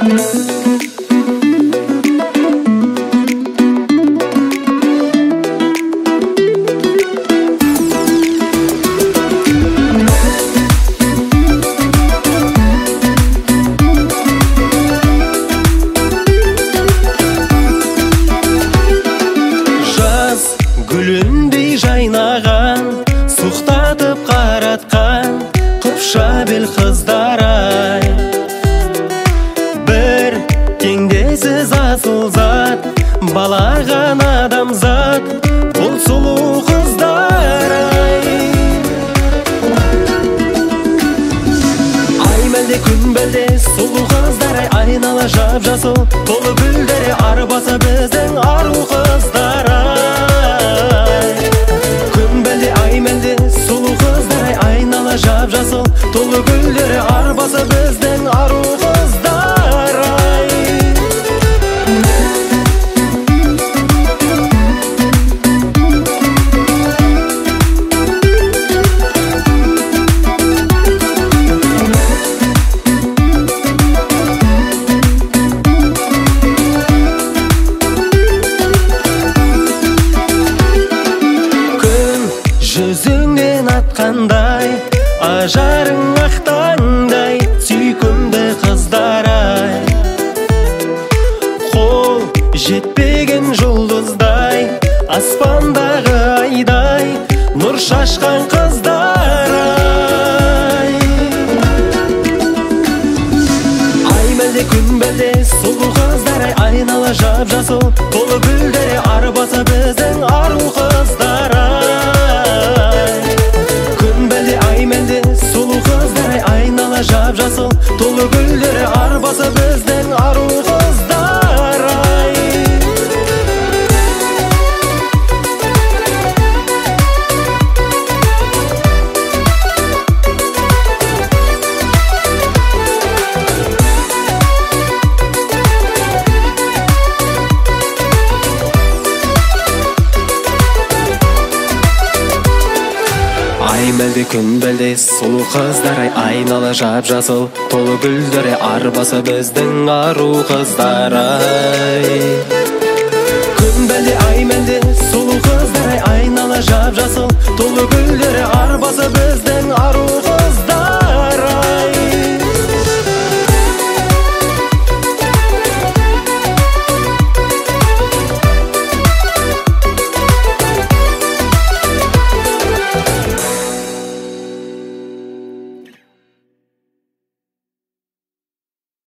Гүліндей жайнаған, сұқтатып қаратқан қыпша бел қыздар-ай. Бір теңдессіз асыл зат, балаған адамзат, бұл сұлу қыздар-ай. Ай мәлде күн бәлде сұлу қыздар-ай, айнала жап-жасыл толы гүлдері арбаса біздің ару қыздар-ай. Жап-жасыл толы гүлдері арбасы біздің ару қыздар-ай. Күн жүзіңнен атқандай, ажарың ақтаңдай, сүйкімді қыздар-ай. Қол жетпеген жұлдыздай, аспандағы айдай, нұр шашқан қыздар-ай. Ай мәлде күн бәлде сұлу қыздар-ай, айнала жап-жасыл толы гүлдері арбасы біздің ару қыздар-ай. Жап-жасыл толы гүлдері арбасы біздің ару қыздар-ай. Ай мәлде күн бәлде сұлу қыздар-ай, айнала жап-жасыл толы гүлдері арбасы біздің ару қыздар-ай. Күн бәлде ай мәлде сұлу қыздар-ай, айнала жап-жасыл толы гүлдері арбасы біздің ару